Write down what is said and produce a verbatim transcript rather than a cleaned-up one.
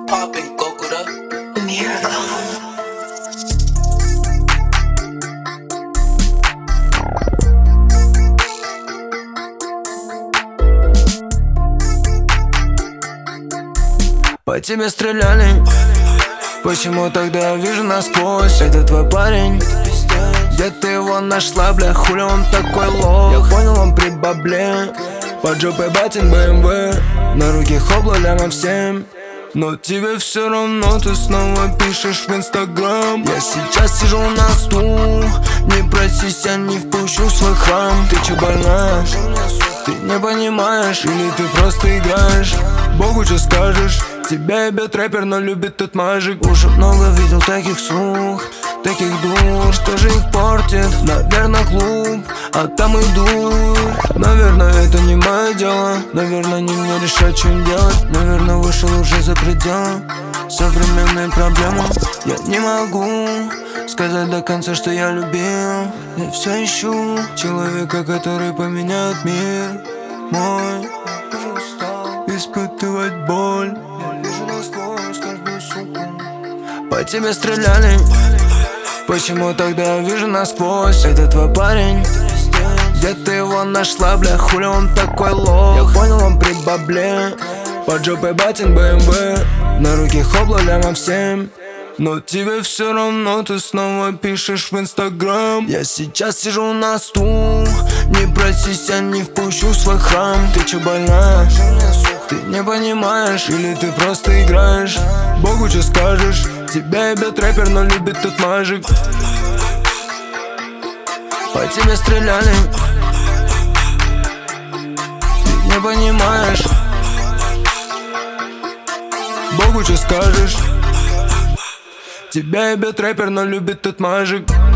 Poppin', go куда? По тебе стреляли, почему тогда я вижу насквозь? Это твой парень, где ты его нашла, бля, хули он такой лох? Я понял, он при бабле, под жопой батин бэ эм вэ, на руке хобла ляма в семь. Но тебе все равно, ты снова пишешь в инстаграм. Я сейчас сижу на стул, не просись, я не впущу в свой храм. Ты че больная? Ты не понимаешь, или ты просто играешь? Богу че скажешь? Тебя ебет рэпер, но любит тот мажик. Уже много видел таких сух, таких дур, что же их портит? Наверное, клуб, а там иду. Наверное, это не мое дело. Наверное, не мне решать, что им делать. Наверное, вышел уже за предел современные проблемы. Я не могу сказать до конца, что я любил. Я все ищу человека, который поменяет мир мой. Испытывать боль, я вижу насквозь каждую суку. По тебе стреляли, почему тогда я вижу насквозь? Это твой парень, где ты его нашла, бля, хули он такой лох? Я понял, он при бабле, под жопой батин бэ эм вэ, на руке хобла ляма в семь. Но тебе все равно, ты снова пишешь в инстаграм. Я сейчас сижу на стул, не просись, я не впущу в свой храм. Ты че больная? Ты не понимаешь, или ты просто играешь? Богу че скажешь? Тебя ебет рэпер, но любит тот мажик. По тебе стреляли, ты не понимаешь. Богу че скажешь? Тебя ебет рэпер, но любит тот мажик.